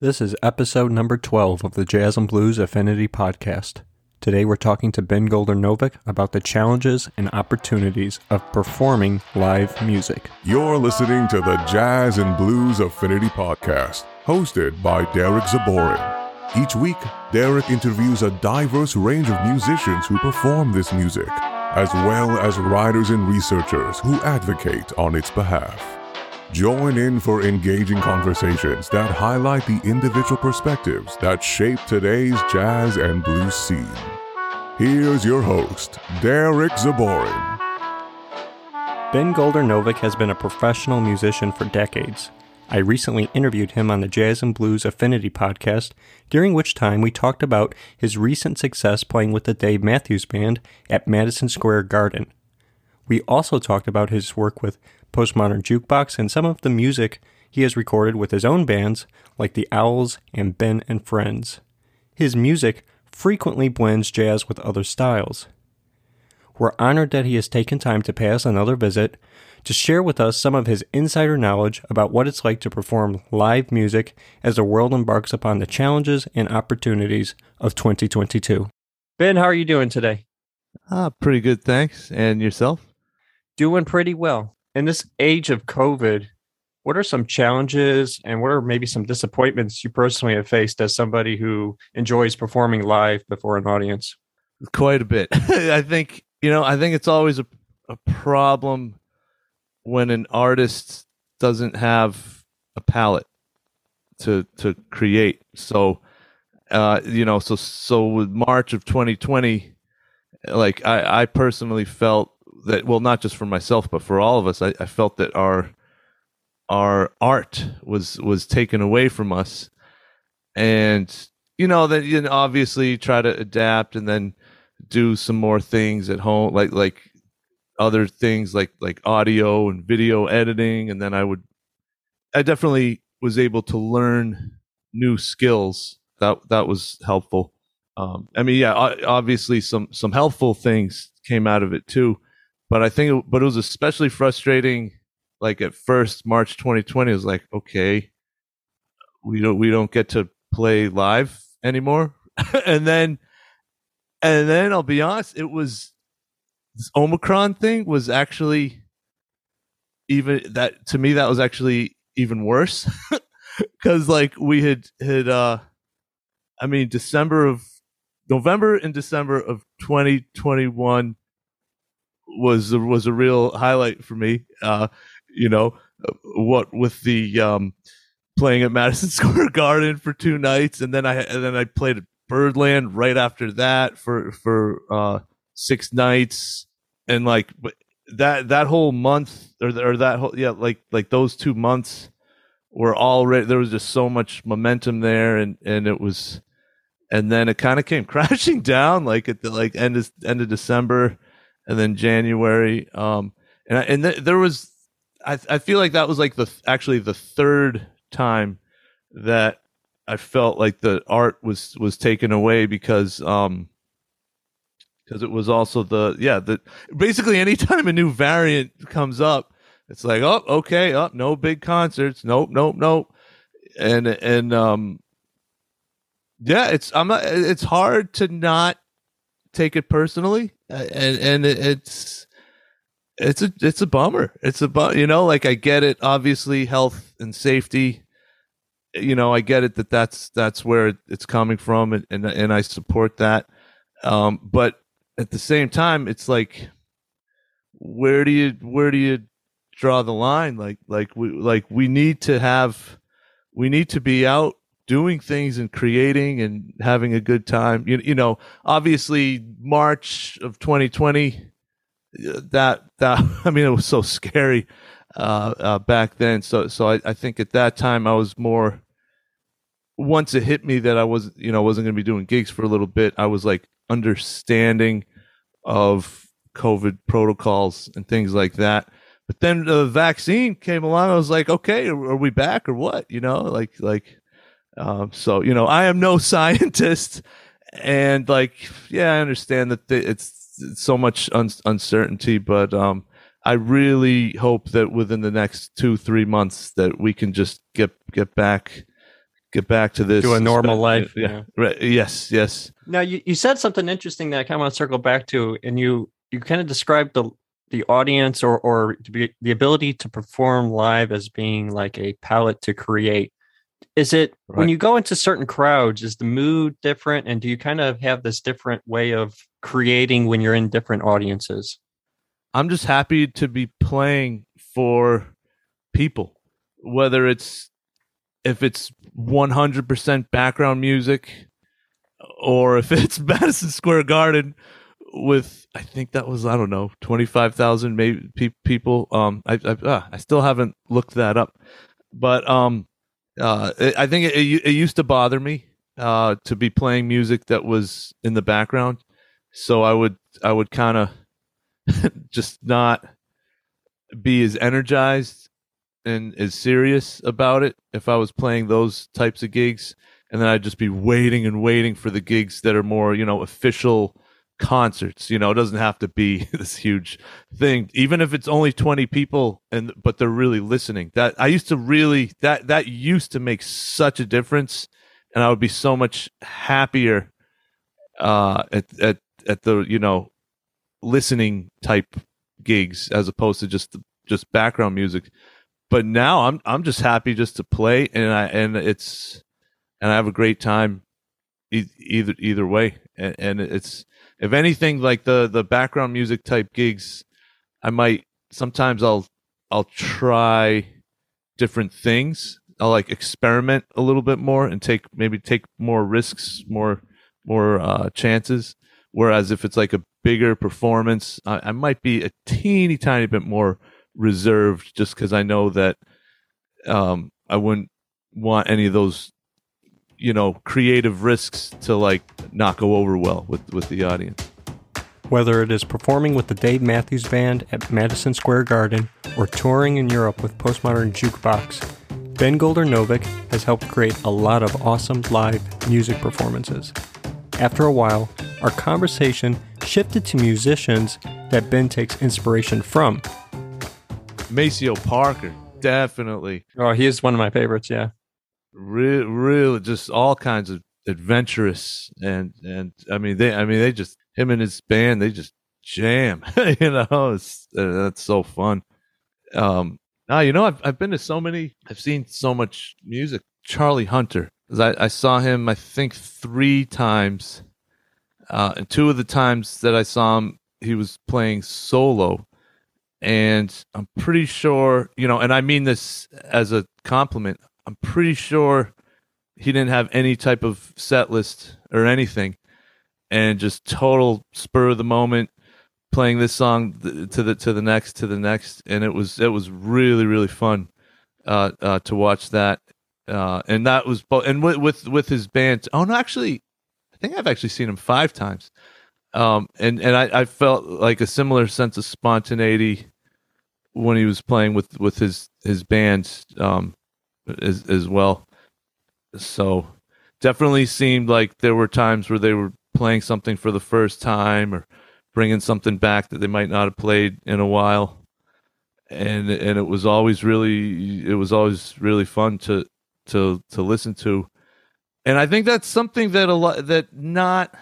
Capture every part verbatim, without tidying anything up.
This is episode number twelve of the Jazz and Blues Affinity Podcast. Today we're talking to Ben Golder-Novick about the challenges and opportunities of performing live music. You're listening to the Jazz and Blues Affinity Podcast, hosted by Derek Zaborin. Each week, Derek interviews a diverse range of musicians who perform this music, as well as writers and researchers who advocate on its behalf. Join in for engaging conversations that highlight the individual perspectives that shape today's jazz and blues scene. Here's your host, Derek Zaborin. Ben Golder-Novick has been a professional musician for decades. I recently interviewed him on the Jazz and Blues Affinity Podcast, during which time we talked about his recent success playing with the Dave Matthews Band at Madison Square Garden. We also talked about his work with Postmodern Jukebox and some of the music he has recorded with his own bands like the Owls and Ben and Friends. His music frequently blends jazz with other styles. We're honored that he has taken time to pay us another visit to share with us some of his insider knowledge about what it's like to perform live music as the world embarks upon the challenges and opportunities of twenty twenty-two. Ben, how are you doing today? Ah, pretty good, thanks. And yourself? Doing pretty well. In this age of COVID, what are some challenges and what are maybe some disappointments you personally have faced as somebody who enjoys performing live before an audience? Quite a bit. I think, you know, I think it's always a, a problem when an artist doesn't have a palette to to create. So, uh, you know, so so with March of twenty twenty, like I, I personally felt that, well, not just for myself, but for all of us, I, I felt that our our art was was taken away from us, and you know that you know, obviously try to adapt and then do some more things at home, like like other things like like audio and video editing, and then I would I definitely was able to learn new skills that that was helpful. Um, I mean, yeah, obviously some some helpful things came out of it too. But I think, it, but it was especially frustrating. Like at first, March twenty twenty was like, okay, we don't we don't get to play live anymore. and then, and then I'll be honest, it was this Omicron thing was actually even that to me that was actually even worse because like we had had uh, I mean December of November and December of twenty twenty-one. was was a real highlight for me, uh, you know, what with the um, playing at Madison Square Garden for two nights, and then I and then I played at Birdland right after that for for uh, six nights, and like that that whole month or or that whole yeah like like those two months were already there was just so much momentum there, and and it was, and then it kind of came crashing down like at the like end of end of December. And then January, um, and I, and th- there was, I I feel like that was like the actually the third time that I felt like the art was was taken away because um because it was also the yeah the basically anytime a new variant comes up, it's like oh okay oh no big concerts nope nope nope and and um yeah it's I'm not it's hard to not take it personally. And and it's it's a it's a bummer. It's a bu- you know like I get it. Obviously, health and safety. You know, I get it that that's that's where it's coming from, and and, and I support that. Um, but at the same time, it's like, where do you where do you draw the line? Like like we like we need to have we need to be out doing things and creating and having a good time. You, you know, obviously March of twenty twenty, that, that, I mean, it was so scary, uh, uh back then. So, so I, I think at that time I was more, once it hit me that I was, you know, wasn't going to be doing gigs for a little bit, I was like understanding of COVID protocols and things like that. But then the vaccine came along. I was like, okay, are we back or what? You know, like, like, Um, so, you know, I am no scientist, and like, yeah, I understand that th- it's, it's so much un- uncertainty, but um, I really hope that within the next two, three months that we can just get get back get back to this. To a normal life. Yeah. yeah. Right. Yes. Yes. Now you, you said something interesting that I kind of want to circle back to, and you you kind of described the the audience or or to be, the ability to perform live as being like a palette to create. Is it right. when you go into certain crowds, is the mood different, and do you kind of have this different way of creating when you're in different audiences? I'm just happy to be playing for people, whether it's if it's one hundred percent background music or if it's Madison Square Garden with, I think that was, I don't know, twenty-five thousand maybe pe- people. Um, I I, uh, I still haven't looked that up, but um, uh, I think it, it, it used to bother me uh, to be playing music that was in the background. So I would I would kind of just not be as energized and as serious about it if I was playing those types of gigs, and then I'd just be waiting and waiting for the gigs that are more, you know, official concerts. You know, it doesn't have to be this huge thing, even if it's only twenty people and but they're really listening. That I used to really that that used to make such a difference, and I would be so much happier uh at at at the, you know, listening type gigs as opposed to just just background music. But now I'm I'm just happy just to play, and I and it's and I have a great time e- either either way. And, and it's, if anything, like the the background music type gigs, I might sometimes I'll I'll try different things. I'll like experiment a little bit more and take maybe take more risks, more more uh, chances. Whereas if it's like a bigger performance, I, I might be a teeny tiny bit more reserved, just because I know that um, I wouldn't want any of those, you know, creative risks to like not go over well with, with the audience. Whether it is performing with the Dave Matthews Band at Madison Square Garden or touring in Europe with Postmodern Jukebox, Ben Golder Novick has helped create a lot of awesome live music performances. After a while, our conversation shifted to musicians that Ben takes inspiration from. Maceo Parker, definitely. Oh, he is one of my favorites, yeah. Really, really, just all kinds of adventurous and and I mean they, I mean they just him and his band, they just jam. You know, it's, uh, that's so fun. Um, now you know I've I've been to so many, I've seen so much music. Charlie Hunter, I I saw him I think three times, uh, and two of the times that I saw him, he was playing solo. And I'm pretty sure, you know, and I mean this as a compliment, I'm pretty sure he didn't have any type of set list or anything, and just total spur of the moment, playing this song to the to the next to the next, and it was it was really really fun uh, uh, to watch that, uh, and that was both, and with, with with his band. Oh no, actually, I think I've actually seen him five times, um, and and I, I felt like a similar sense of spontaneity when he was playing with, with his his band um, as as well. So definitely seemed like there were times where they were playing something for the first time or bringing something back that they might not have played in a while, and and it was always really it was always really fun to to to listen to. And I think that's something that a lot that not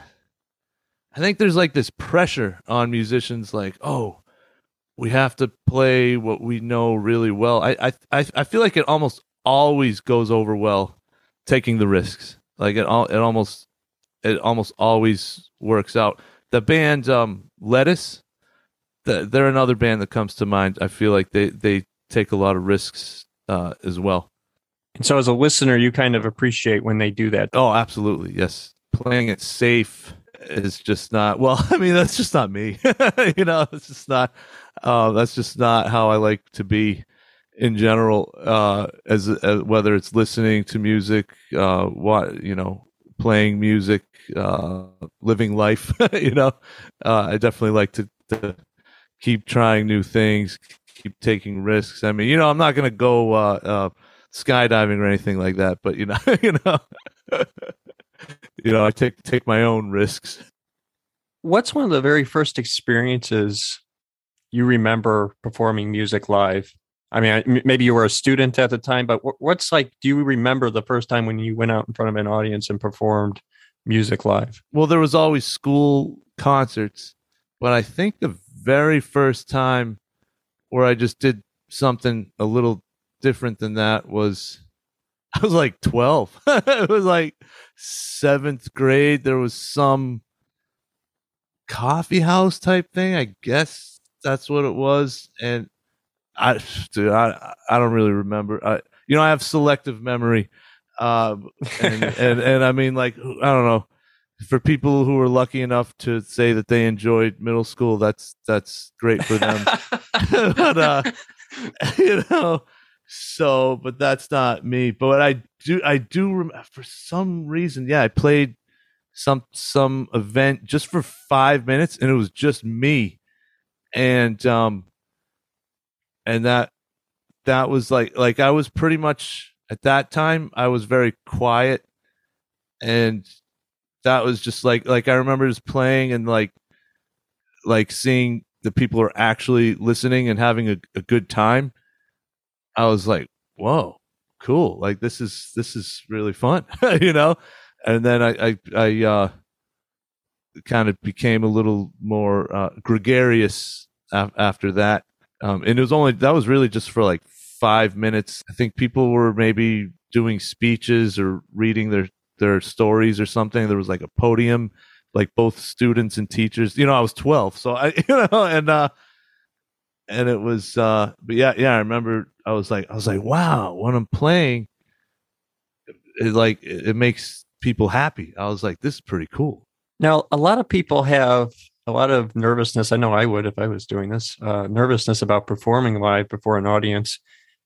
I think there's like this pressure on musicians, like, oh, we have to play what we know really well. I I I feel like it almost always goes over well taking the risks. Like it all it almost it almost always works out. The band um, Lettuce, the, they're another band that comes to mind. I feel like they, they take a lot of risks uh, as well. And so as a listener, you kind of appreciate when they do that. Oh, absolutely. Yes. Playing it safe is just not, well, I mean, that's just not me. You know, it's just not, uh, that's just not how I like to be in general, uh, as, as whether it's listening to music, uh, what, you know, playing music, uh, living life, you know, uh, I definitely like to, to keep trying new things, keep taking risks. I mean, you know, I'm not going to go, uh, uh, skydiving or anything like that, but you know, you know, you know, I take, take my own risks. What's one of the very first experiences you remember performing music live? I mean, I- m- maybe you were a student at the time, but wh- what's like, do you remember the first time when you went out in front of an audience and performed music live? Well, there was always school concerts, but I think the very first time where I just did something a little different than that was I was like twelve. It was like seventh grade. There was some coffee house type thing. I guess that's what it was. And I, dude, I, I don't really remember. I, you know, I have selective memory. Um, and, and, and I mean, like, I don't know. For people who were lucky enough to say that they enjoyed middle school, that's that's great for them. But uh, you know, so but that's not me. But I do, I do rem- for some reason, yeah, I played some some event just for five minutes, and it was just me, and um, and that that was like like I was pretty much at that time I was very quiet, and that was just like like I remember just playing and like like seeing the people are actually listening and having a, a good time. I was like, whoa, cool. Like this is this is really fun, you know? And then I I, I uh kind of became a little more uh, gregarious af- after that. Um, and it was only that was really just for like five minutes. I think people were maybe doing speeches or reading their their stories or something. There was like a podium, like both students and teachers. You know, I was twelve, so I, you know, and uh, and it was, uh, but yeah, yeah. I remember I was like, I was like, wow, when I'm playing, it like it, it makes people happy. I was like, this is pretty cool. Now, a lot of people have a lot of nervousness. I know I would if I was doing this. Uh, nervousness about performing live before an audience.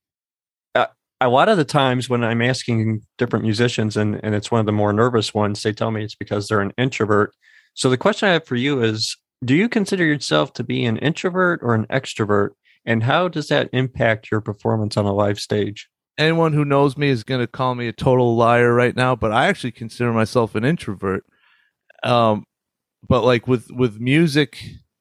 A lot of the times when I'm asking different musicians, and, and it's one of the more nervous ones, they tell me it's because they're an introvert. So the question I have for you is, do you consider yourself to be an introvert or an extrovert? And how does that impact your performance on a live stage? Anyone who knows me is going to call me a total liar right now, but I actually consider myself an introvert. Um, but like with, with music,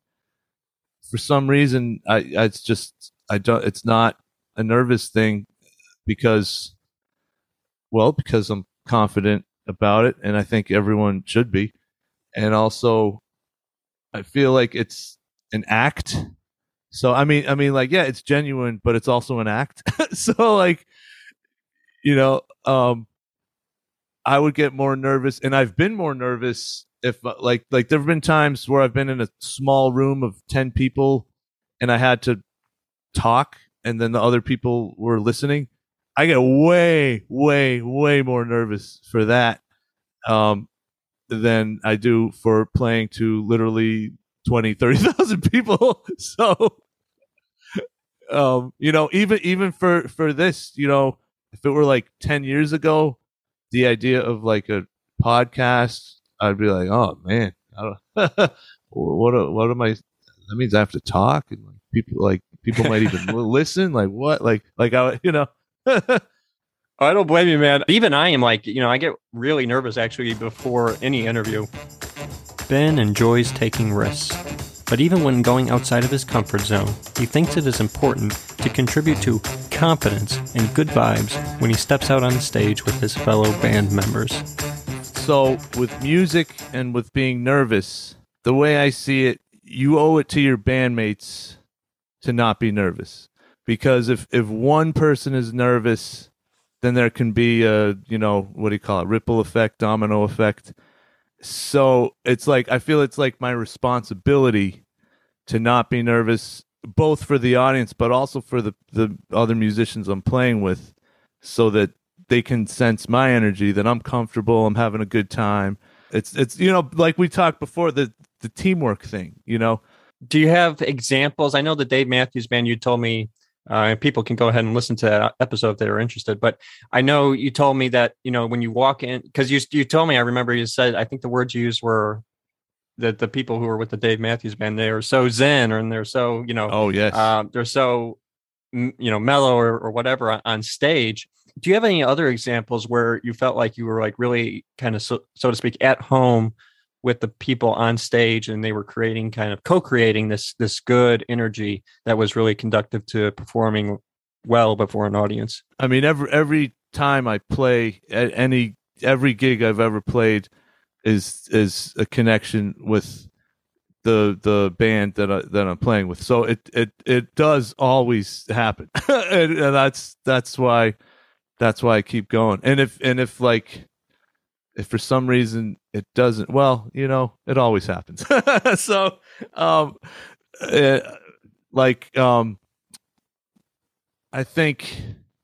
for some reason, I, I it's just, I don't, it's not a nervous thing. Because, well, because I'm confident about it, and I think everyone should be. And also, I feel like it's an act. So, I mean, I mean, like, yeah, it's genuine, but it's also an act. So, like, you know, um, I would get more nervous, and I've been more nervous if, like, like there have been times where I've been in a small room of ten people, and I had to talk, and then the other people were listening. I get way, way, way more nervous for that um, than I do for playing to literally twenty, thirty thousand people. So, um, you know, even even for, for this, you know, if it were like ten years ago, the idea of like a podcast, I'd be like, oh, man, I don't, what, what am I? That means I have to talk, and like, people like people might even listen. Like what? Like like I, you know. I don't blame you, man. Even I am like, you know, I get really nervous actually before any interview. Ben enjoys taking risks, but even when going outside of his comfort zone, he thinks it is important to contribute to confidence and good vibes when he steps out on the stage with his fellow band members. So with music and with being nervous, the way I see it, you owe it to your bandmates to not be nervous. Because if, if one person is nervous, then there can be a, you know, what do you call it? Ripple effect, domino effect. So it's like, I feel it's like my responsibility to not be nervous, both for the audience, but also for the, the other musicians I'm playing with, so that they can sense my energy, that I'm comfortable, I'm having a good time. It's, it's, you know, like we talked before, the, the teamwork thing, you know? Do you have examples? I know the Dave Matthews Band, you told me, Uh, people can go ahead and listen to that episode if they're interested. But I know you told me that, you know, when you walk in, because you you told me, I remember you said, I think the words you used were that the people who were with the Dave Matthews Band, they are so zen, or and they're so, you know, oh yes, uh, they're so, you know, mellow or, or whatever on, on stage. Do you have any other examples where you felt like you were like really kind of, so, so to speak, at home with the people on stage, and they were creating kind of co-creating this this good energy that was really conductive to performing well before an audience? I mean, every every time I play at any every gig I've ever played is is a connection with the the band that I, that I'm playing with. So it it it does always happen, and, and that's that's why that's why I keep going. And if and if like if for some reason it doesn't, well, you know, it always happens. So, um, uh, like um, I think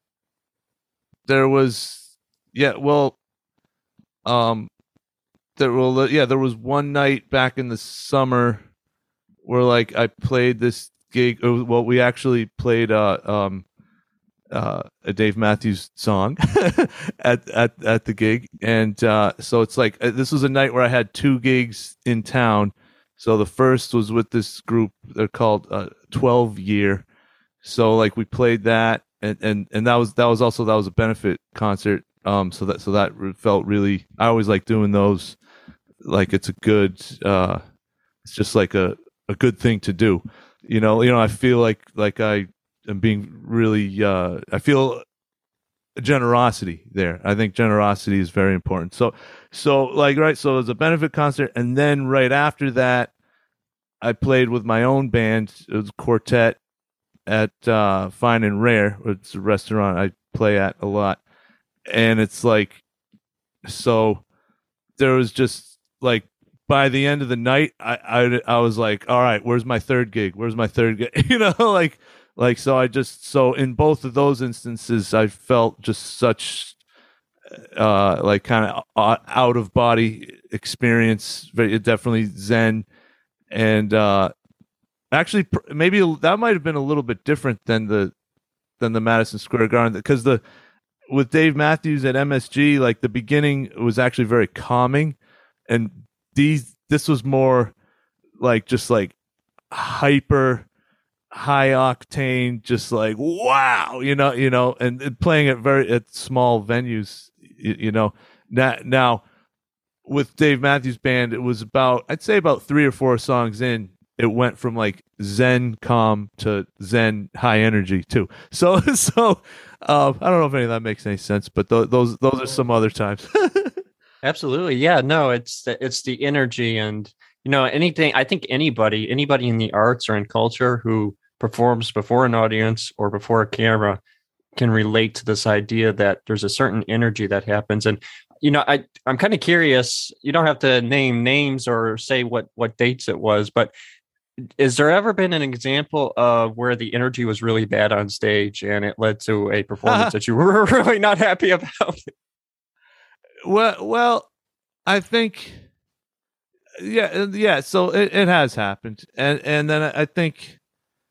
there was yeah, well, um. There will, yeah, there was one night back in the summer where like I played this gig. Well, we actually played uh, um, uh, a Dave Matthews song at at at the gig, and uh, so it's like uh, this was a night where I had two gigs in town. So the first was with this group. They're called uh, twelve Year. So like we played that, and, and and that was that was also that was a benefit concert. Um, so that so that felt really. I always like doing those. Like it's a good, uh, it's just like a, a good thing to do, you know. You know, I feel like like I am being really. Uh, I feel generosity there. I think generosity is very important. So, so like right. So it was a benefit concert, and then right after that, I played with my own band. It was a quartet at uh, Fine and Rare. It's a restaurant I play at a lot, and it's like so. There was just. Like by the end of the night, I, I I was like, all right, where's my third gig? Where's my third gig? You know, like like so. I just so in both of those instances, I felt just such uh like kind of out of body experience. Very definitely zen, and uh actually maybe that might have been a little bit different than the than the Madison Square Garden because the with Dave Matthews at M S G, like the beginning was actually very calming. And these, this was more like just like hyper, high octane, just like wow, you know, you know, and, and playing at very at small venues, you, you know. Now, now with Dave Matthews Band, it was about I'd say about three or four songs in, it went from like zen calm to zen high energy too. So, so um, I don't know if any of that makes any sense, but th- those those are some other times. Absolutely. Yeah, no, it's the, it's the energy and, you know, anything, I think anybody, anybody in the arts or in culture who performs before an audience or before a camera can relate to this idea that there's a certain energy that happens. And, you know, I, I'm kind of curious, you don't have to name names or say what, what dates it was, but is there ever been an example of where the energy was really bad on stage and it led to a performance that you were really not happy about? Well, well, I think, yeah, yeah. So it, it has happened, and and then I think,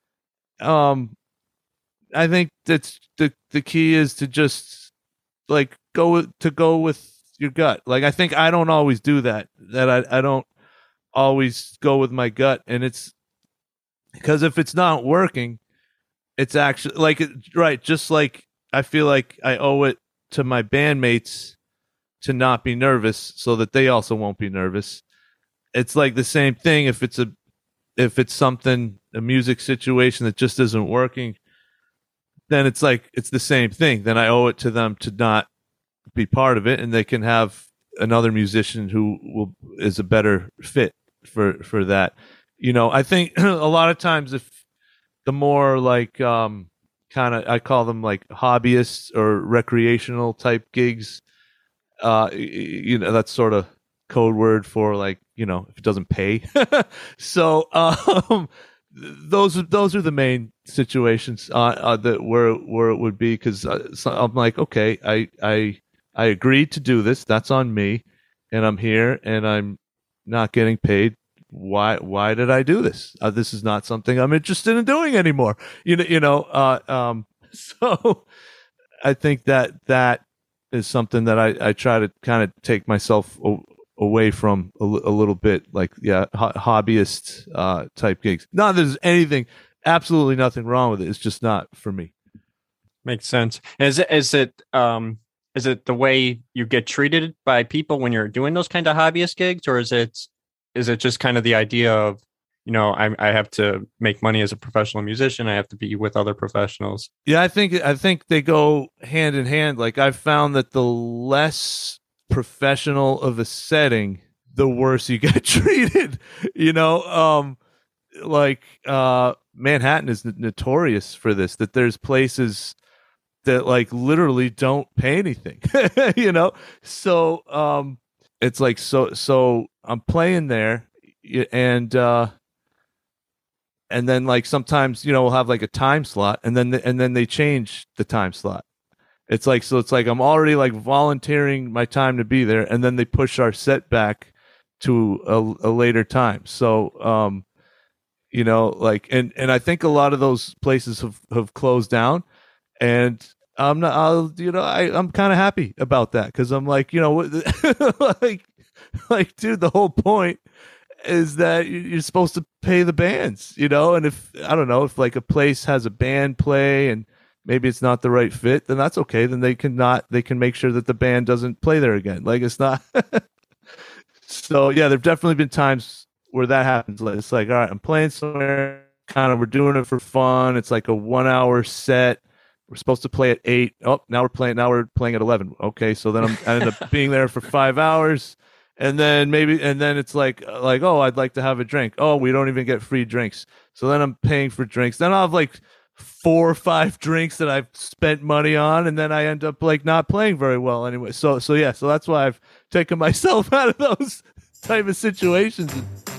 um, I think that's the the key is to just like go with, to go with your gut. Like I think I don't always do that. That I I don't always go with my gut, and it's because if it's not working, it's actually like right. Just like I feel like I owe it to my bandmates to not be nervous so that they also won't be nervous. It's like the same thing if it's a if it's something a music situation that just isn't working, then it's like it's the same thing. Then I owe it to them to not be part of it, and they can have another musician who will is a better fit for for that. You know, I think a lot of times if the more like um kind of I call them like hobbyists or recreational type gigs, uh you know, that's sort of code word for like, you know, if it doesn't pay. So um those those are the main situations uh, uh that where where it would be, because uh, so I'm like, okay, I I I agreed to do this, that's on me, and I'm here and I'm not getting paid. Why why did I do this? Uh, this is not something I'm interested in doing anymore. You know, you know uh um so I think that that is something that I, I try to kind of take myself o- away from a, a little bit, like, yeah, ho- hobbyist uh, type gigs. Not that there's anything, absolutely nothing wrong with it. It's just not for me. Makes sense. Is it, is it, um, is it the way you get treated by people when you're doing those kind of hobbyist gigs, or is it, is it just kind of the idea of you know, I, I have to make money as a professional musician. I have to be with other professionals. Yeah, I think I think they go hand in hand. Like I've found that the less professional of a setting, the worse you get treated. You know, um, like uh, Manhattan is notorious for this. That there's places that like literally don't pay anything. You know, so um, it's like so so I'm playing there, and uh, and then like sometimes you know we'll have like a time slot, and then and then they change the time slot. It's like so it's like I'm already like volunteering my time to be there, and then they push our set back to a, a later time. So um, you know, like and and I think a lot of those places have have closed down, and I'm not, I'll, you know, I, I'm kind of happy about that because I'm like, you know, like, like, dude, the whole point is that you're supposed to pay the bands, you know, and if, I don't know, if like a place has a band play and maybe it's not the right fit, then that's okay. Then they can not, they can make sure that the band doesn't play there again. Like it's not. So yeah, there've definitely been times where that happens. Like, it's like, all right, I'm playing somewhere, kind of, we're doing it for fun. It's like a one hour set. We're supposed to play at eight. Oh, now we're playing. Now we're playing at eleven. Okay, so then I'm, I end up being there for five hours, and then maybe, and then it's like, like, oh, I'd like to have a drink. Oh, we don't even get free drinks. So then I'm paying for drinks. Then I'll have like four or five drinks that I've spent money on, and then I end up like not playing very well anyway. So, so yeah, so that's why I've taken myself out of those type of situations.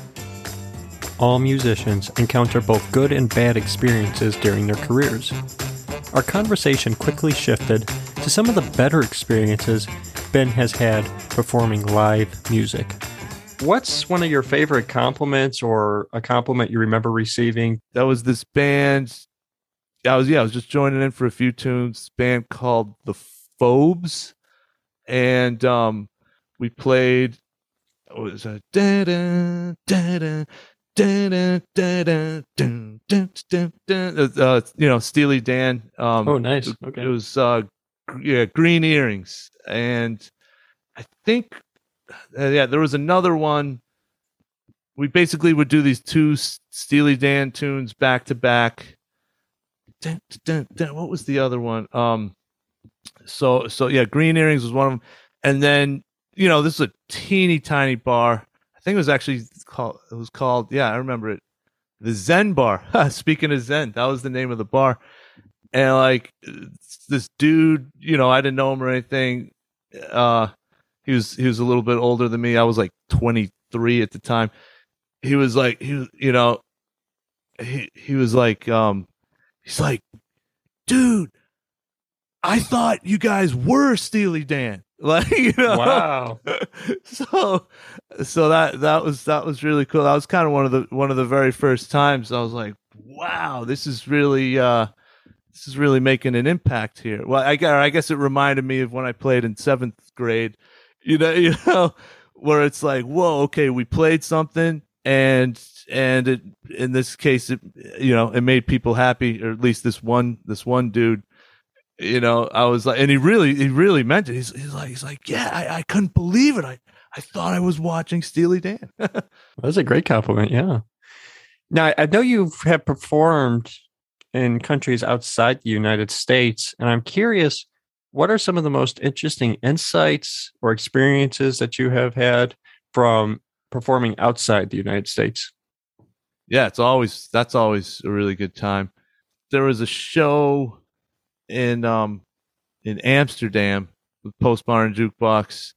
All musicians encounter both good and bad experiences during their careers. Our conversation quickly shifted to some of the better experiences Ben has had performing live music. What's one of your favorite compliments or a compliment you remember receiving? That was this band. I was yeah, I was just joining in for a few tunes. This band called the Phobes, and um, we played. What was that? Da da da da. Da, da, da, da, dun, dun, dun, dun. Uh, you know, Steely Dan. Um, oh, nice. Okay. It was uh, yeah, Green Earrings, and I think uh, yeah, there was another one. We basically would do these two Steely Dan tunes back to back. Dun, dun, dun. What was the other one? Um, so so yeah, Green Earrings was one of them, and then you know, this is a teeny tiny bar. I think it was actually called, it was called, yeah, I remember it. The Zen Bar. Speaking of Zen, that was the name of the bar. And like this dude, you know, I didn't know him or anything. Uh, he was, he was a little bit older than me. I was like twenty-three at the time. He was like, he was, you know, he, he was like, um, he's like, dude, I thought you guys were Steely Dan. Like, you know, wow. so, so that, that was, that was really cool. That was kind of one of the, one of the very first times I was like, wow, this is really, uh, this is really making an impact here. Well, I guess, I guess it reminded me of when I played in seventh grade, you know, you know, where it's like, whoa, okay, we played something and, and it, in this case, it, you know, it made people happy, or at least this one, this one dude. You know, I was like, and he really, he really meant it. He's, he's like, he's like, yeah, I, I couldn't believe it. I, I thought I was watching Steely Dan. That's a great compliment. Yeah. Now, I know you have performed in countries outside the United States, and I'm curious, what are some of the most interesting insights or experiences that you have had from performing outside the United States? Yeah, it's always, that's always a really good time. There was a show in um in Amsterdam with Postmodern Jukebox.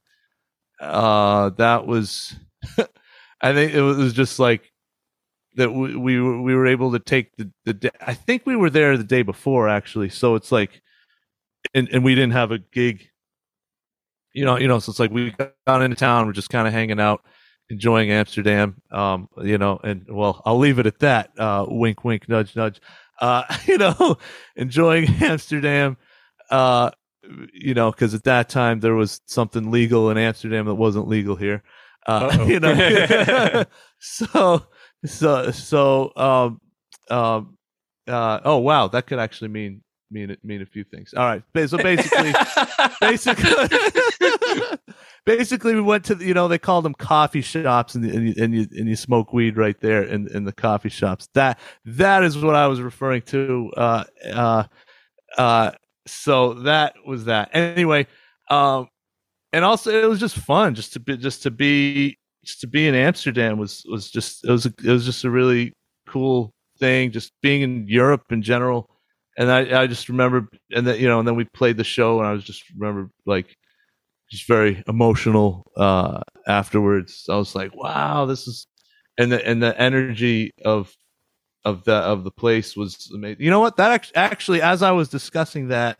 Uh that was I think it was just like that we we were, we were able to take the the day, I think we were there the day before actually, so it's like and and we didn't have a gig, you know you know so it's like we got into town, we're just kind of hanging out, enjoying Amsterdam, um you know and well, I'll leave it at that. Uh wink wink, nudge nudge. Uh, you know, enjoying Amsterdam, uh, you know, because at that time there was something legal in Amsterdam that wasn't legal here. Uh, you know, so, so, so, um, um, uh, oh, wow, that could actually mean mean mean a few things. All right, so basically, basically, basically, we went to the, you know, they called them coffee shops, and and you, and you and you smoke weed right there in, in the coffee shops. That that is what I was referring to. Uh, uh, uh, so that was that. Anyway, um, and also it was just fun, just to be just to be just to be in Amsterdam was was just it was a, it was just a really cool thing, just being in Europe in general. And I, I just remember, and then, you know, and then we played the show, and I was just remember like just very emotional uh, afterwards. I was like, wow, this is, and the and the energy of of the of the place was amazing. You know what? That actually, actually as I was discussing that,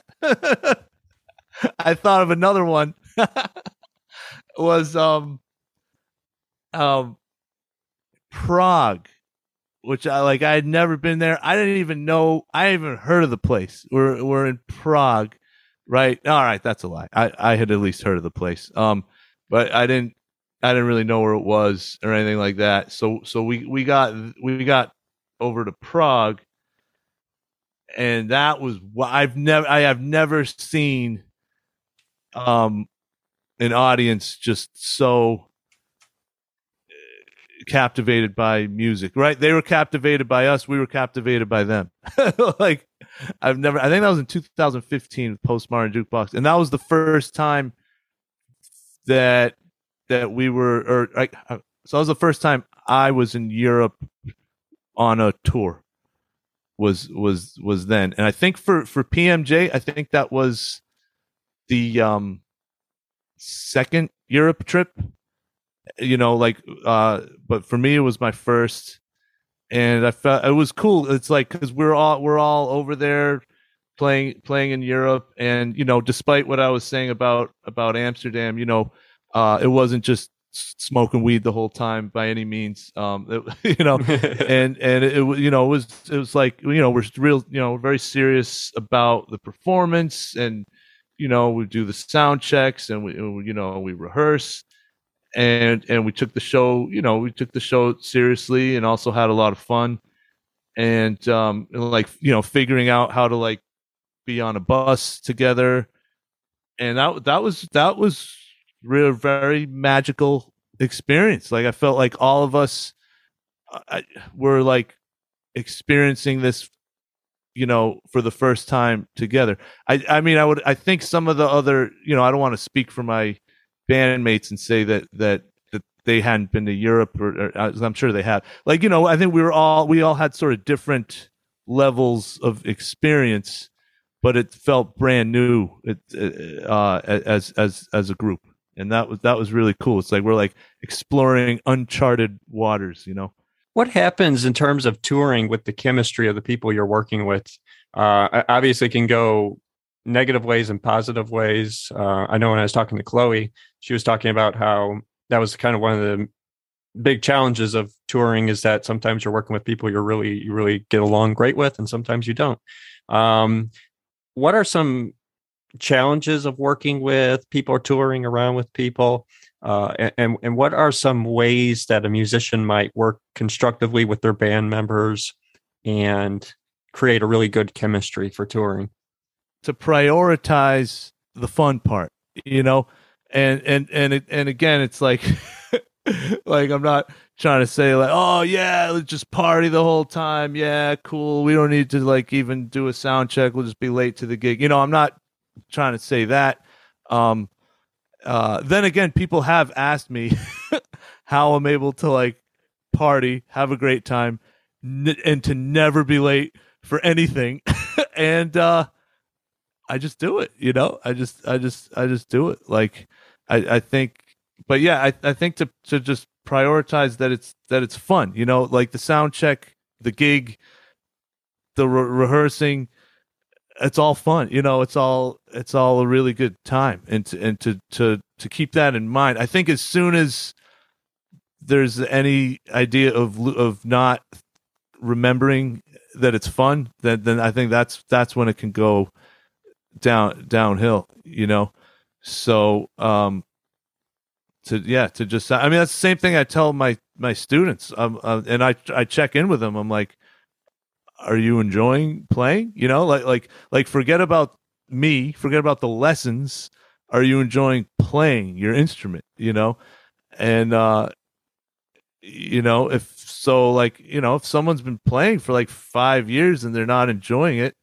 I thought of another one. was um um Prague. Which I like. I had never been there. I didn't even know. I hadn't even heard of the place. We're we're in Prague, right? All right, that's a lie. I, I had at least heard of the place. Um, but I didn't. I didn't really know where it was or anything like that. So so we we got we got over to Prague, and that was I've never I have never seen um an audience just so captivated by music, right? They were captivated by us, we were captivated by them. Like I've never I think that was in two thousand fifteen with Postmodern Jukebox, and that was the first time that that we were or like so that was the first time I was in Europe on a tour was was was then. And I think for for P M J, I think that was the um second Europe trip. You know, like, uh, but for me, it was my first, and I felt it was cool. It's like because we're all we're all over there playing playing in Europe, and you know, despite what I was saying about about Amsterdam, you know, uh, it wasn't just smoking weed the whole time by any means. Um, it, you know, and and it, it you know it was it was like you know we're real you know very serious about the performance, and you know we do the sound checks, and we you know we rehearse. And and we took the show, you know, we took the show seriously, and also had a lot of fun, and um, like you know, figuring out how to like be on a bus together, and that that was that was really a very magical experience. Like I felt like all of us I, were like experiencing this, you know, for the first time together. I I mean, I would I think some of the other, you know, I don't want to speak for my bandmates and say that that that they hadn't been to Europe, or, or I'm sure they have. Like you know, I think we were all we all had sort of different levels of experience, but it felt brand new it, uh, as as as a group, and that was that was really cool. It's like we're like exploring uncharted waters, you know. What happens in terms of touring with the chemistry of the people you're working with? Uh, obviously, it can go negative ways and positive ways. Uh, I know when I was talking to Chloe, she was talking about how that was kind of one of the big challenges of touring is that sometimes you're working with people you're really, you really get along great with, and sometimes you don't. Um, what are some challenges of working with people or touring around with people? Uh, and, and what are some ways that a musician might work constructively with their band members and create a really good chemistry for touring? To prioritize the fun part, you know, and and and it, and again, it's like, like I'm not trying to say like, oh yeah, let's just party the whole time. Yeah, cool. We don't need to like even do a sound check. We'll just be late to the gig. You know, I'm not trying to say that. Um, uh, then again, people have asked me how I'm able to like party, have a great time, n- and to never be late for anything, and. uh I just do it, you know. I just, I just, I just do it. Like, I, I think, but yeah, I, I think to to just prioritize that it's that it's fun, you know. Like the sound check, the gig, the re- rehearsing, it's all fun, you know. It's all, it's all a really good time, and to, and to to to keep that in mind. I think as soon as there's any idea of of not remembering that it's fun, then then I think that's that's when it can go down downhill, you know. So um to yeah to just I mean that's the same thing I tell my my students, um uh, and I I check in with them. I'm like, are you enjoying playing? You know, like like like forget about me, forget about the lessons. Are you enjoying playing your instrument? You know, and uh, you know if so, like you know, if someone's been playing for like five years and they're not enjoying it,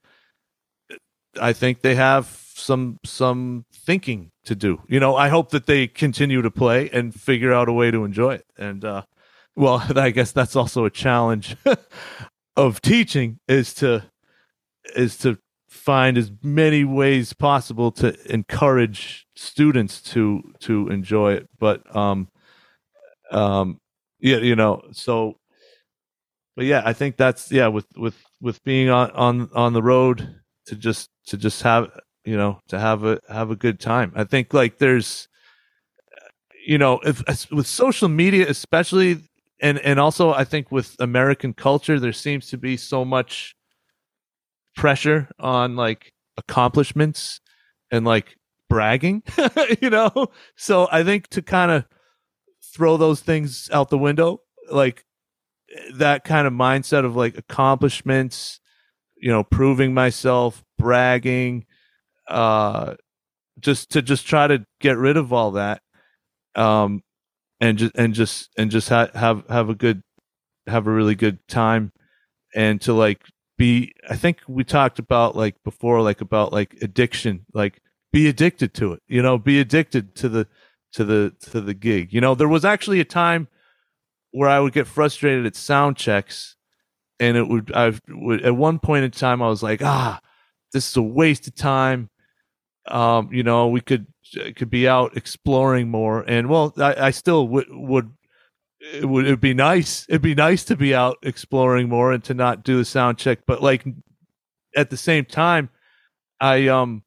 I think they have some some thinking to do. You know, I hope that they continue to play and figure out a way to enjoy it. And uh, well, I guess that's also a challenge of teaching is to is to find as many ways possible to encourage students to to enjoy it. But um, um, yeah, you know, so. But yeah, I think that's yeah with with with being on on on the road to just to just have you know to have a have a good time. I think like there's you know if with social media especially and and also I think with American culture there seems to be so much pressure on like accomplishments and like bragging, you know. So I think to kind of throw those things out the window, like that kind of mindset of like accomplishments, you know, proving myself, bragging, uh, just to just try to get rid of all that, um, and just and just and just ha- have have a good, have a really good time, and to like be. I think we talked about like before, like about like addiction, like be addicted to it, you know, be addicted to the to the to the gig. You know, there was actually a time where I would get frustrated at sound checks. And it would, I would, at one point in time, I was like, ah, this is a waste of time. Um, you know, we could, could be out exploring more. And well, I, I still would, would, it would, it'd be nice. It'd be nice to be out exploring more and to not do the sound check. But like at the same time, I, um,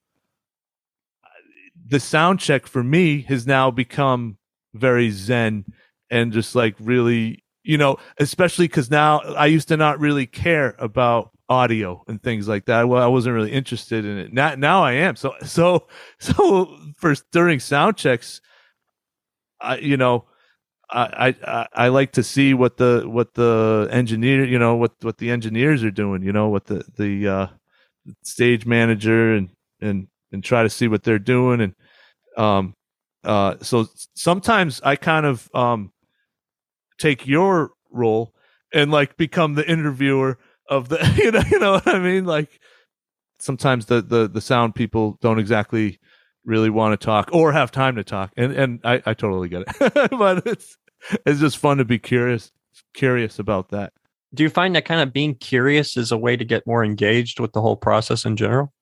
the sound check for me has now become very zen and just like really, you know, especially because now I used to not really care about audio and things like that. Well, I wasn't really interested in it. Now, now I am. So, so, so for during sound checks, I, you know, I, I, I like to see what the, what the engineer, you know, what, what the engineers are doing, you know, what the, the, uh, stage manager and, and, and try to see what they're doing. And, um, uh, so sometimes I kind of, um, take your role and like become the interviewer of the you know you know what I mean, like sometimes the the the sound people don't exactly really want to talk or have time to talk, and and I, I totally get it. But it's it's just fun to be curious curious about that. Do you find that kind of being curious is a way to get more engaged with the whole process in general?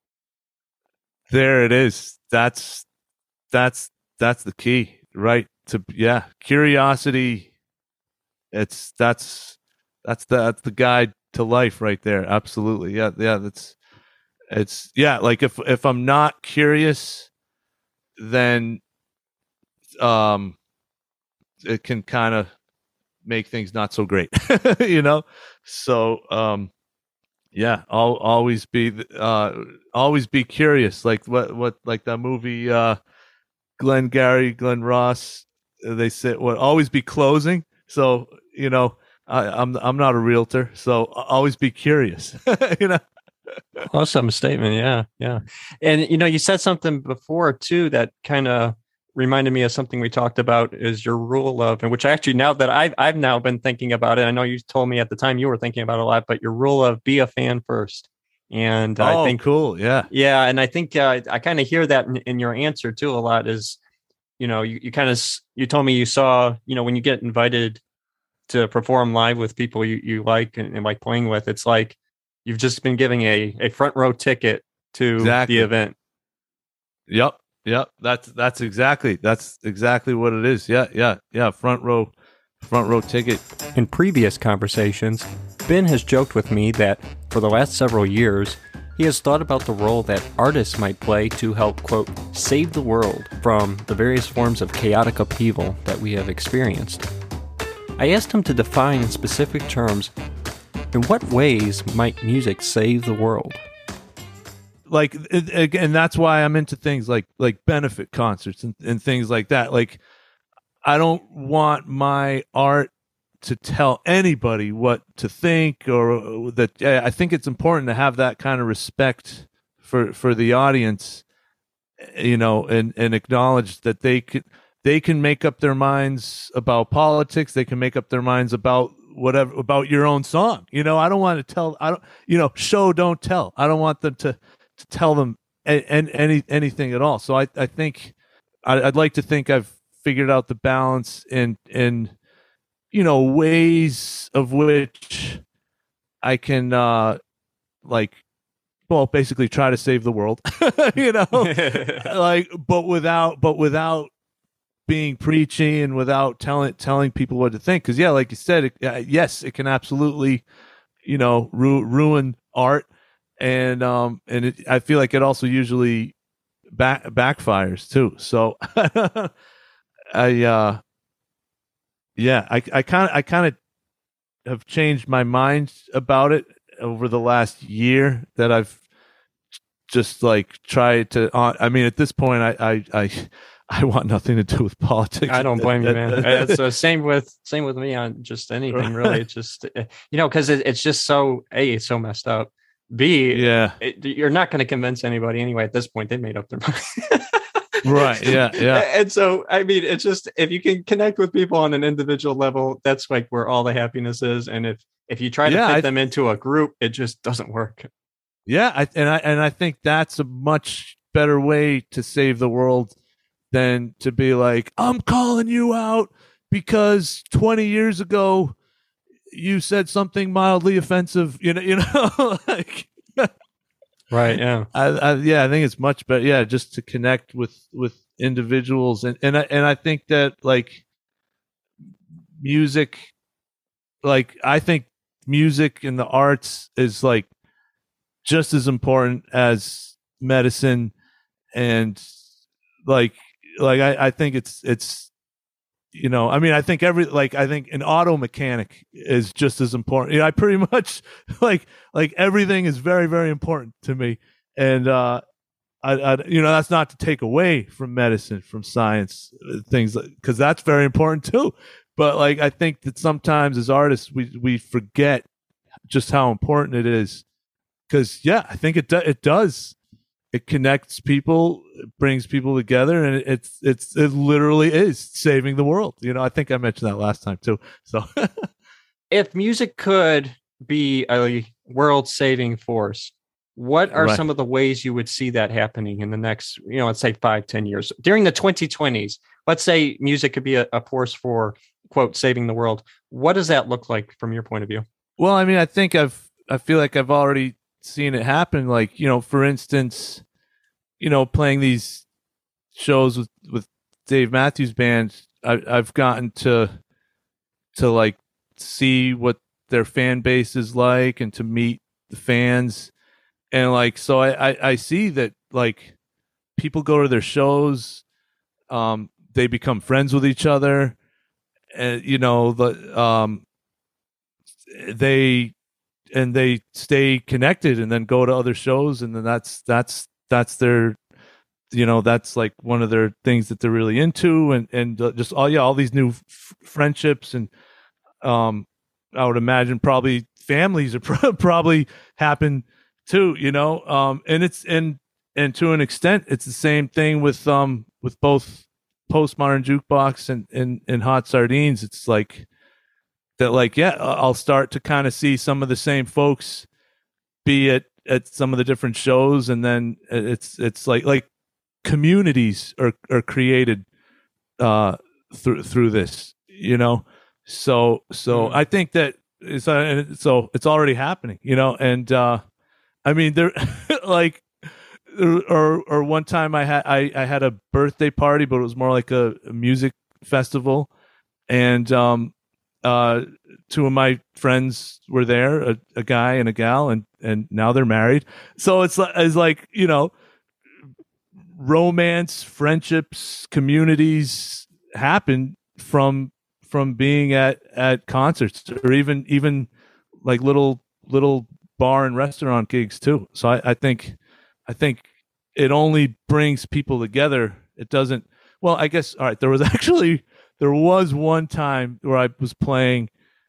There it is. That's that's that's the key, right? To yeah, curiosity. It's that's that's the that's the guide to life right there. Absolutely. Yeah, yeah, that's it's yeah, like if if I'm not curious, then um it can kind of make things not so great. You know? So um yeah, I'll always be uh always be curious. Like what what like that movie uh Glenn Gary, Glenn Ross, they said what always be closing. So, you know, I, I'm I'm not a realtor, so always be curious. You know, awesome statement. Yeah, yeah. And you know, you said something before too that kind of reminded me of something we talked about is your rule of, and which actually now that I've I've now been thinking about it. I know you told me at the time you were thinking about it a lot, but your rule of be a fan first. And oh, I think cool, yeah, yeah. And I think uh, I kind of hear that in, in your answer too a lot. Is you know, you, you kind of, you told me you saw, you know, when you get invited to perform live with people you, you like and, and like playing with, it's like you've just been giving a, a front row ticket to exactly. the event. Yep. Yep. That's, that's exactly, that's exactly what it is. Yeah. Yeah. Yeah. Front row, front row ticket. In previous conversations, Ben has joked with me that for the last several years, he has thought about the role that artists might play to help, quote, save the world from the various forms of chaotic upheaval that we have experienced. I asked him to define in specific terms, in what ways might music save the world? Like, and that's why I'm into things like like benefit concerts and, and things like that. Like, I don't want my art to tell anybody what to think, or that. I think it's important to have that kind of respect for for the audience, you know, and and acknowledge that they could they can make up their minds about politics. They can make up their minds about whatever, about your own song. You know, I don't want to tell. I don't. You know, show don't tell. I don't want them to to tell them a, a, any anything at all. So I I think I, I'd like to think I've figured out the balance in in you know ways of which I can uh like well basically try to save the world. You know, like but without but without being preachy and without telling telling people what to think. Because yeah, like you said, it, uh, yes, it can absolutely, you know, ru- ruin art, and um, and it, I feel like it also usually back backfires too. So I, uh, yeah, I I kind of I kind of have changed my mind about it over the last year. That I've just like tried to. Uh, I mean, at this point, I I. I I want nothing to do with politics. I don't blame you, man. It's the same with same with me on just anything, really. It's just, you know, because it, it's just so, A, it's so messed up. B, yeah, it, you're not going to convince anybody anyway. At this point, they made up their mind. Right, yeah, yeah. And so, I mean, it's just, if you can connect with people on an individual level, that's like where all the happiness is. And if if you try to yeah, fit I, them into a group, it just doesn't work. Yeah, I, and I and I think that's a much better way to save the world than to be like, I'm calling you out because twenty years ago you said something mildly offensive. You know, you know, like, right? Yeah, I, I, yeah, I think it's much better. Yeah, just to connect with with individuals, and and I, and I think that like music, like I think music and the arts is like just as important as medicine, and like. Like I, I think it's it's you know I mean I think every like I think an auto mechanic is just as important. You know, I pretty much like like everything is very very important to me, and uh, I, I you know that's not to take away from medicine, from science, things because that's very important too. But like I think that sometimes as artists we we forget just how important it is, because yeah I think it do, it does. It connects people, it brings people together, and it's it's it literally is saving the world. You know, I think I mentioned that last time too. So, if music could be a world-saving force, what are right. some of the ways you would see that happening in the next, you know, let's say five, ten years during the twenty twenties? Let's say music could be a, a force for quote saving the world. What does that look like from your point of view? Well, I mean, I think I've I feel like I've already seen it happen. Like, you know, for instance, you know, playing these shows with, with Dave Matthews Band, I, I've gotten to to like see what their fan base is like and to meet the fans, and like so I, I, I see that like people go to their shows, um, they become friends with each other, and you know the um they. and they stay connected and then go to other shows, and then that's that's that's their you know that's like one of their things that they're really into, and and uh, just all yeah all these new f- friendships, and um I would imagine probably families are pro- probably happen too, you know um and it's and and to an extent it's the same thing with um with both Postmodern Jukebox and and, and Hot Sardines. It's like that, like, yeah, I'll start to kind of see some of the same folks be at, at some of the different shows, and then it's it's like like communities are, are created uh, through through this, you know. So so mm-hmm. I think that it's uh, so it's already happening, you know. And uh, I mean, there like or or one time I had I, I had a birthday party, but it was more like a, a music festival, and um. Uh, two of my friends were there, a, a guy and a gal, and, and now they're married. So it's like, it's like, you know, romance, friendships, communities happen from from being at, at concerts, or even even like little little bar and restaurant gigs too. So I, I think I think it only brings people together. It doesn't. Well, I guess all right. There was actually. There was one time where I was playing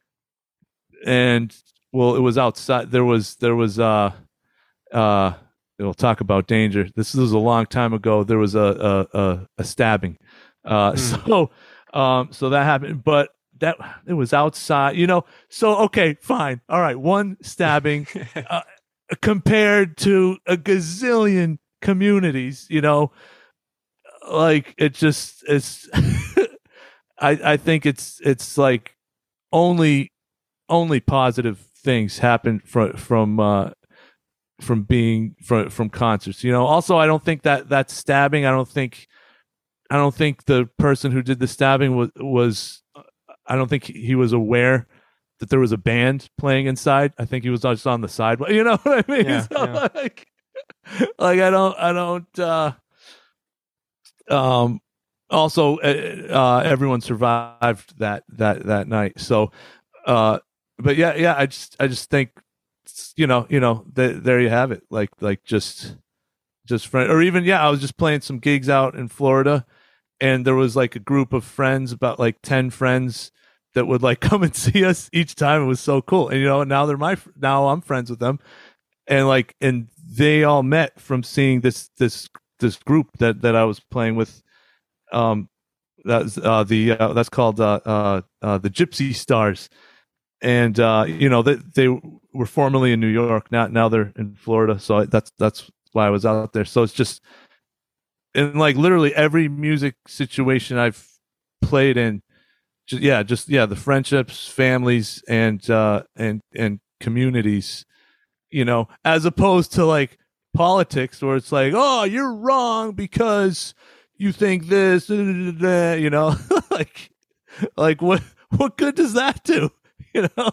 and well, it was outside. There was there was uh uh. We'll talk about danger. This was a long time ago. There was a a, a, a stabbing, uh, mm. so um, so that happened. But that it was outside, you know. So okay, fine, all right. One stabbing uh, compared to a gazillion communities, you know, like it just it's. I I think it's it's like only only positive things happen from from. Uh, from being from from concerts, you know. Also, I don't think that that stabbing, I don't think I don't think the person who did the stabbing was was I don't think he was aware that there was a band playing inside. I think he was just on the side, you know what I mean? Yeah, so yeah. like like I don't I don't uh um also uh everyone survived that that that night. So uh but yeah yeah I just I just think you know, you know, th- there you have it. Like, like just, just friend, or even, yeah, I was just playing some gigs out in Florida, and there was like a group of friends, about like ten friends, that would like come and see us each time. It was so cool, and you know, now they're my, now I'm friends with them, and like, and they all met from seeing this, this, this group that that I was playing with. Um, that's uh, the uh, that's called uh, uh, uh, the Gypsy Stars. And uh, you know, they they were formerly in New York. Now now they're in Florida. So that's that's why I was out there. So it's just in like literally every music situation I've played in, just, yeah, just yeah, the friendships, families, and uh, and and communities. You know, as opposed to like politics, where it's like, oh, you're wrong because you think this, you know, like like what what good does that do? You know,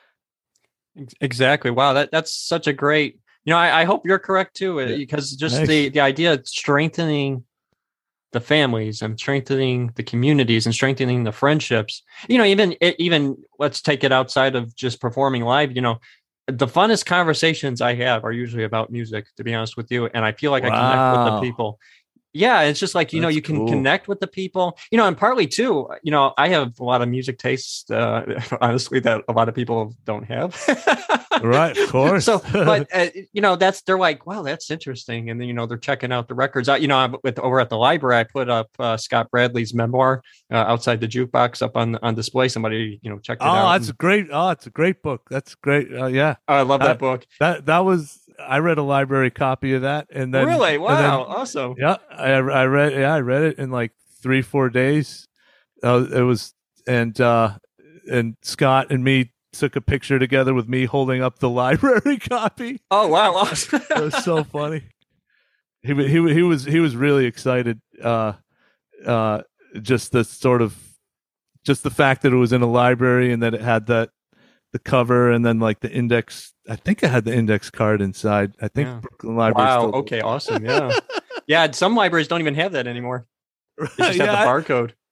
exactly. Wow, that that's such a great. You know, I, I hope you're correct too, yeah. because just nice. the the idea of strengthening the families and strengthening the communities and strengthening the friendships. You know, even even let's take it outside of just performing live. You know, the funnest conversations I have are usually about music. To be honest with you, and I feel like wow. I connect with the people. Yeah, it's just like, you That's know, you can cool. connect with the people, you know, and partly too, you know, I have a lot of music tastes, uh, honestly, that a lot of people don't have. Right, of course. So, but, uh, you know, that's, they're like, wow, that's interesting. And then, you know, they're checking out the records. I, you know, I'm with over at the library, I put up uh, Scott Bradley's memoir uh, Outside the Jukebox up on on display. Somebody, you know, checked it oh, out. Oh, that's and, a great, oh, it's a great book. That's great. Uh, yeah. Oh, I love that, that book. That, that was, I read a library copy of that, and then really, wow, then, awesome. Yeah, I I read yeah I read it in like three four days. Uh, it was and uh, and Scott and me took a picture together with me holding up the library copy. Oh wow, awesome. It was so funny. He he he was he was really excited. Uh, uh, just the sort of just the fact that it was in a library and that it had that. The cover and then like the index. I think I had the index card inside. I think yeah. Brooklyn Library. Wow. Still okay. Awesome. Yeah. Yeah. Some libraries don't even have that anymore. They just yeah, have the barcode.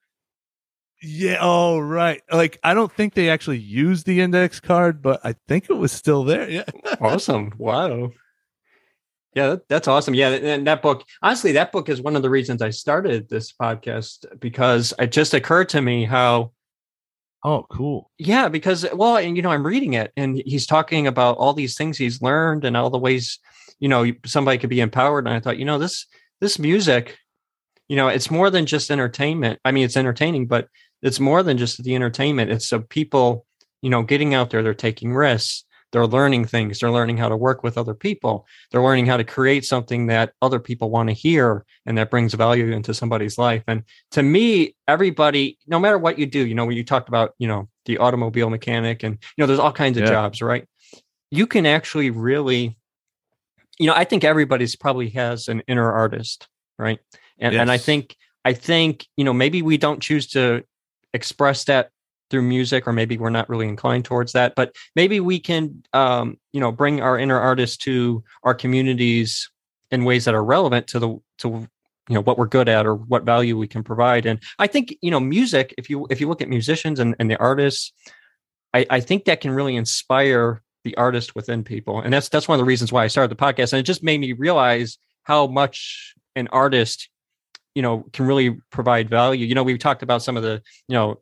Yeah. Oh, right. Like I don't think they actually used the index card, but I think it was still there. Yeah. Awesome. Wow. Yeah, that, that's awesome. Yeah, and that book. Honestly, that book is one of the reasons I started this podcast because it just occurred to me how. Oh, cool. Yeah, because, well, and, you know, I'm reading it and he's talking about all these things he's learned and all the ways, you know, somebody could be empowered. And I thought, you know, this, this music, you know, it's more than just entertainment. I mean, it's entertaining, but it's more than just the entertainment. It's so people, you know, getting out there, they're taking risks. They're learning things. They're learning how to work with other people. They're learning how to create something that other people want to hear and that brings value into somebody's life. And to me, everybody, no matter what you do, you know, when you talked about, you know, the automobile mechanic and, you know, there's all kinds of yeah. jobs, right? You can actually really, you know, I think everybody's probably has an inner artist, right? And yes. and I think, I think, you know, maybe we don't choose to express that through music, or maybe we're not really inclined towards that, but maybe we can, um, you know, bring our inner artist to our communities in ways that are relevant to the, to, you know, what we're good at or what value we can provide. And I think, you know, music, if you, if you look at musicians and, and the artists, I, I think that can really inspire the artist within people. And that's, that's one of the reasons why I started the podcast. And it just made me realize how much an artist, you know, can really provide value. You know, we've talked about some of the, you know,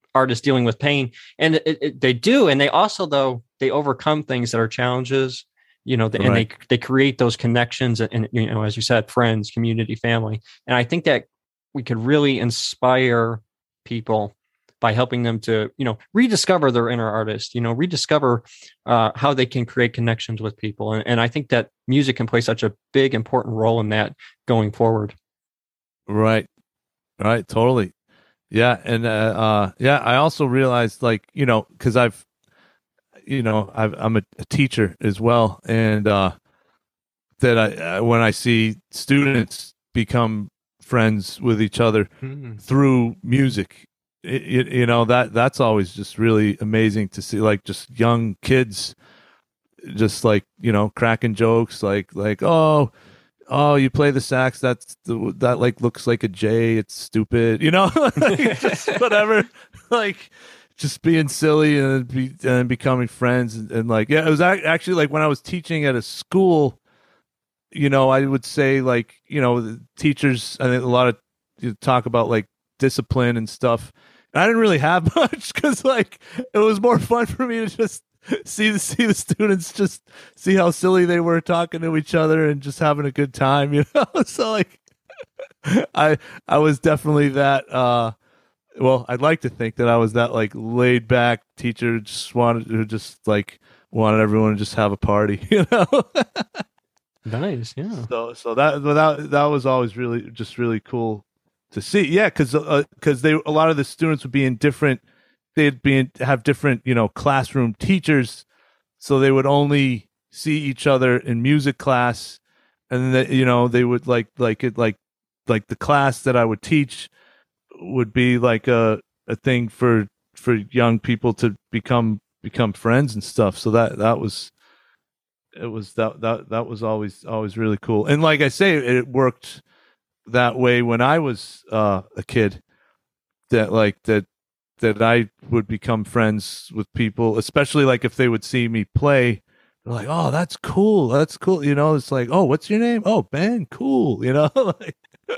artists dealing with pain, and it, it, they do, and they also though they overcome things that are challenges, you know, and Right. they they create those connections, and, you know, as you said, friends, community, family, and I think that we could really inspire people by helping them to, you know, rediscover their inner artist, you know, rediscover uh, how they can create connections with people, and, and I think that music can play such a big important role in that going forward. Right. Right. Totally. Yeah. And, uh, uh, yeah, I also realized, like, you know, cause I've, you know, I've, I'm a, a teacher as well. And, uh, that I, uh, when I see students become friends with each other Mm-hmm. through music, it, it, you know, that, that's always just really amazing to see, like, just young kids, just like, you know, cracking jokes, like, like, oh, oh, you play the sax. That's the, that like looks like a J. It's stupid, you know, like, just whatever. Like just being silly and be, and becoming friends and, and like yeah, it was ac- actually like when I was teaching at a school. You know, I would say like you know, the teachers. I think a lot of you talk about like discipline and stuff. And I didn't really have much because like it was more fun for me to just see the see the students just see how silly they were talking to each other and just having a good time, you know. So like I I was definitely that uh well, I'd like to think that I was that like laid back teacher who just wanted who just like wanted everyone to just have a party, you know. Nice, yeah. So so that that that was always really just really cool to see. Yeah, cuz uh, cuz they a lot of the students would be in different they'd be in, have different, you know, classroom teachers, so they would only see each other in music class, and then you know they would like like it like like the class that I would teach would be like a a thing for for young people to become become friends and stuff. So that that was it was that that that was always always really cool. And like I say, it worked that way when I was uh, a kid. That like that. that I would become friends with people, especially like if they would see me play, they're like, "Oh, that's cool. That's cool." You know, it's like, "Oh, what's your name?" "Oh, Ben." "Cool." You know, like,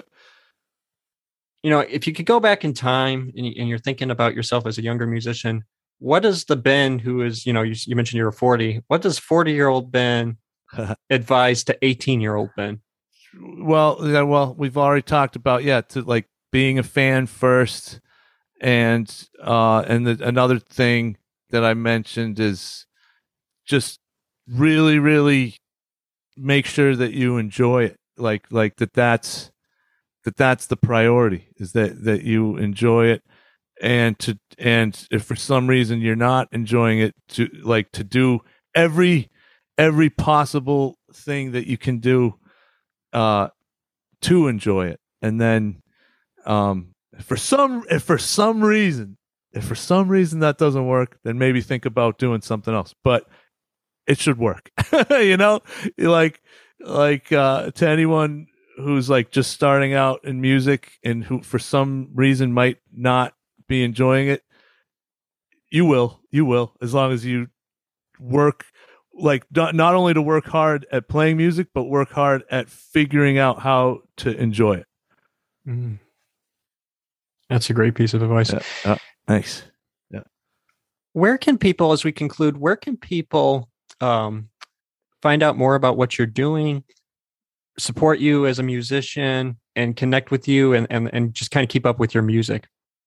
You know, if you could go back in time and, you, and you're thinking about yourself as a younger musician, what does the Ben who is, you know, you, you mentioned you were forty, what does forty year old Ben advise to eighteen year old Ben? well, yeah, well, we've already talked about yeah, to like being a fan first, and uh, and the, another thing that I mentioned is just really, really make sure that you enjoy it, like like that. That's that that's the priority, is that that you enjoy it, and to and if for some reason you're not enjoying it, to like to do every every possible thing that you can do uh to enjoy it. And then um if for some if for some reason if for some reason that doesn't work, then maybe think about doing something else, but it should work. You know, like like uh to anyone who's like just starting out in music and who for some reason might not be enjoying it, you will you will as long as you work, like not, not only to work hard at playing music, but work hard at figuring out how to enjoy it. Mm. That's a great piece of advice. Yeah. Uh, thanks. Yeah. Where can people, as we conclude, where can people um, find out more about what you're doing, support you as a musician, and connect with you, and and, and just kind of keep up with your music?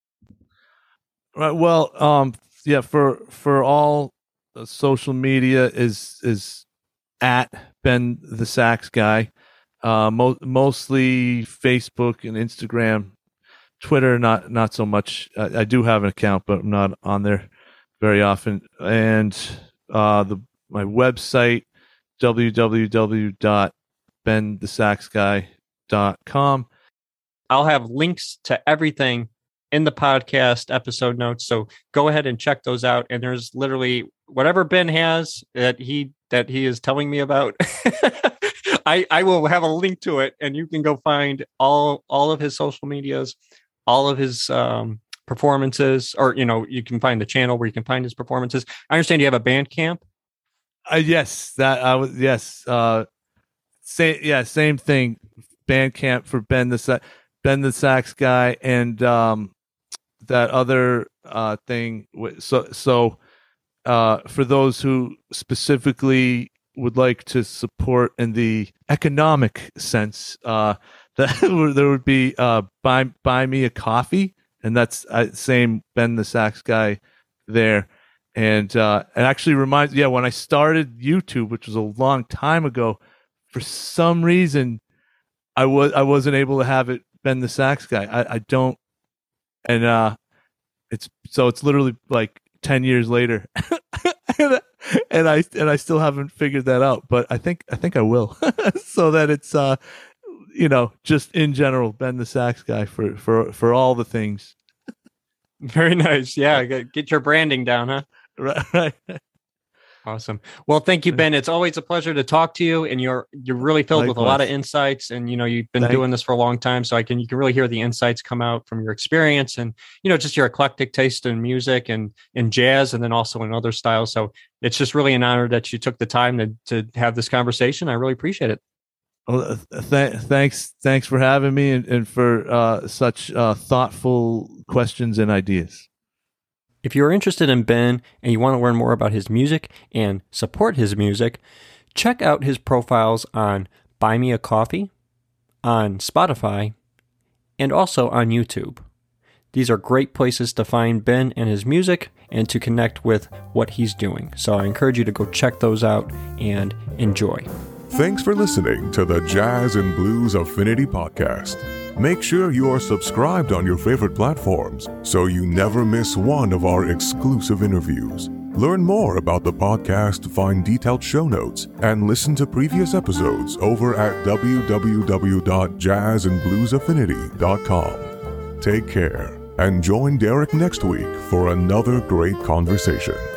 Right. Well, um, yeah, for for all uh, social media is is at Ben the Sax Guy. Uh, mo- mostly Facebook and Instagram, Twitter not not so much. I, I do have an account, but I'm not on there very often. And uh, the my website, w w w dot ben the sax guy dot com. I'll have links to everything in the podcast episode notes, so go ahead and check those out. And there's literally whatever Ben has that he that he is telling me about. I I will have a link to it, and you can go find all all of his social medias, all of his um, performances, or you know, you can find the channel where you can find his performances. I understand you have a Bandcamp. Uh, yes, that I was yes. Uh, same yeah, same thing. Bandcamp for Ben the Sa- Ben the Sax Guy, and um, that other uh, thing. So, so uh, for those who specifically would like to support in the economic sense, uh, that there would be uh, buy buy me a coffee, and that's uh, same Ben the Sax Guy there, and uh, it actually reminds yeah when I started YouTube, which was a long time ago, for some reason I was I wasn't able to have it Ben the Sax Guy. I, I don't. And uh, it's so it's literally like ten years later, and, and I and I still haven't figured that out. But I think I think I will, so that it's uh, you know, just in general, Ben the Sax Guy for for for all the things. Very nice. Yeah, get, get your branding down, huh? Right. Right. Awesome. Well, thank you, Ben. It's always a pleasure to talk to you, and you're you're really filled Likewise. with a lot of insights. And you know, you've been thank doing this for a long time, so I can you can really hear the insights come out from your experience, and you know, just your eclectic taste in music and in jazz, and then also in other styles. So it's just really an honor that you took the time to to have this conversation. I really appreciate it. Well, th- thanks, thanks for having me, and, and for uh, such uh, thoughtful questions and ideas. If you're interested in Ben and you want to learn more about his music and support his music, check out his profiles on Buy Me a Coffee, on Spotify, and also on YouTube. These are great places to find Ben and his music and to connect with what he's doing. So I encourage you to go check those out and enjoy. Thanks for listening to the Jazz and Blues Affinity Podcast. Make sure you are subscribed on your favorite platforms so you never miss one of our exclusive interviews. Learn more about the podcast, find detailed show notes, and listen to previous episodes over at w w w dot jazz and blues affinity dot com. Take care and join Derek next week for another great conversation.